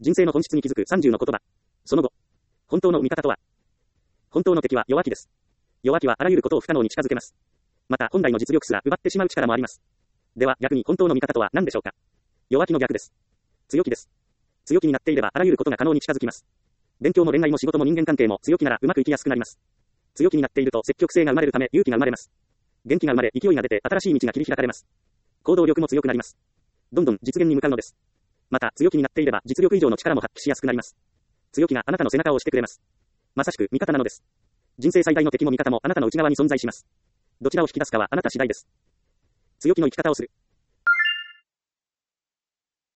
人生の本質に気づく30の言葉。その後。本当の味方とは。本当の敵は弱気です。弱気はあらゆることを不可能に近づけます。また本来の実力すら奪ってしまう力もあります。では逆に本当の味方とは何でしょうか。弱気の逆です。強気です。強気になっていればあらゆることが可能に近づきます。勉強も恋愛も仕事も人間関係も強気ならうまくいきやすくなります。強気になっていると積極性が生まれるため勇気が生まれます。元気が生まれ勢いが出て新しい道が切り開かれます。行動力も強くなります。どんどん実現に向かうのです。また強気になっていれば実力以上の力も発揮しやすくなります。強気があなたの背中を押してくれます。まさしく味方なのです。人生最大の敵も味方もあなたの内側に存在します。どちらを引き出すかはあなた次第です。強気の生き方をする。